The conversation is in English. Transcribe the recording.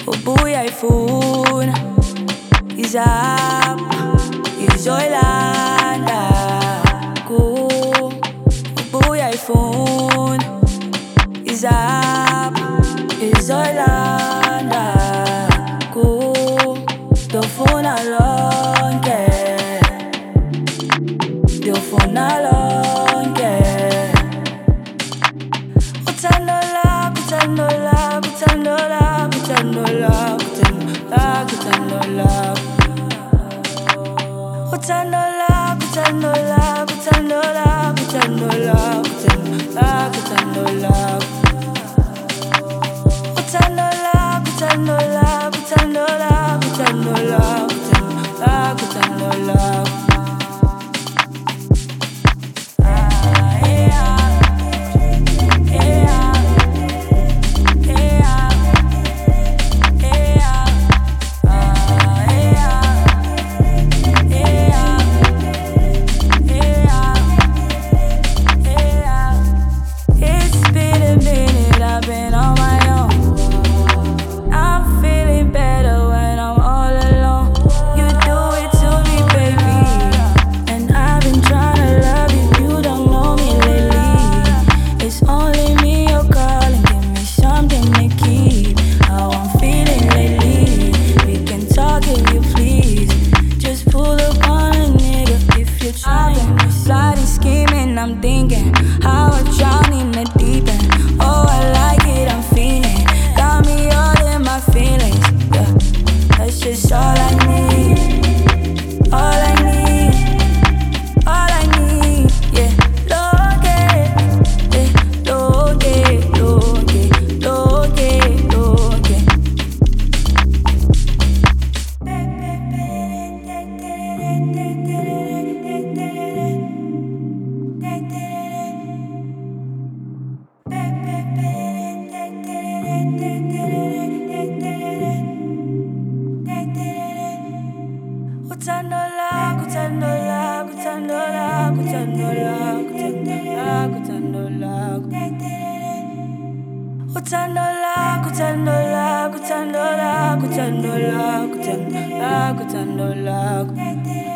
ubuya ifuna izapha izoyilanda ubuya ifuna izapha izoyilanda ndofuna lonke ndofuna lonke uthando lakho uthando lakho uthando lakho uthando lakho uthando lakho uthando lakho uthando lakho uthando lakho uthando lakho uthando lakho uthando lakho uthando lakho uthando lakho uthando lakho uthando lakho I'm thinking how I drown in the deep end. Oh, I like it, I'm feeling. Got me all in my feelings. Yeah, that's just all I need. All I need. All I need. Yeah, loge, loge, loge, loge, loge. Uthando lakho, uthando lakho, uthando lakho, uthando lakho, uthando lakho, uthando lakho, uthando lakho, uthando lakho, uthando lakho, uthando lakho, uthando lakho, uthando lakho.